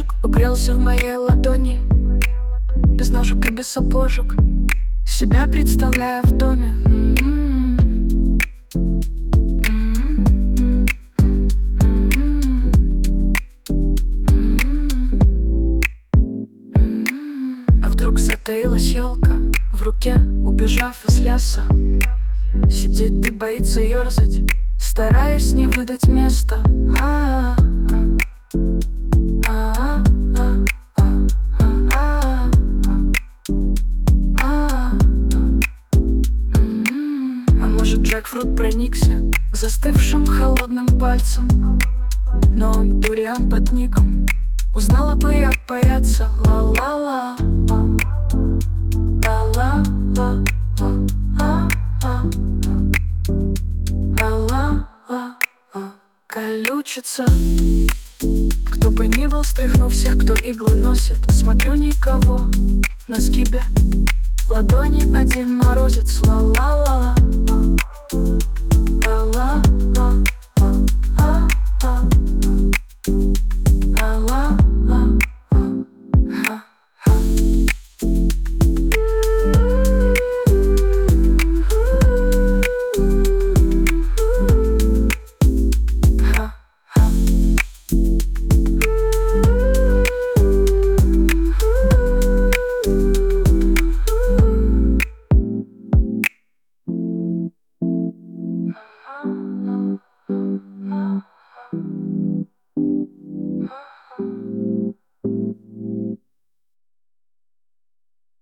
ежик угрелся в моей ладони, без ножек и без сапожек, себя представляя в доме. А вдруг затаилась елка в руке, убежав из леса. Сидит и боится ерзать, стараясь не выдать места. А может, джекфрут проникся застывшим холодным пальцем, но он дуриан под ником узнала бы, як бояться. Ла-ла-ла, ла-ла-ла, ла-ла-ла, колючится. Кто бы ни был, стряхнув всех, кто иглы носит. Смотрю, никого на сгибе ладони один морозец. Ла-ла-ла.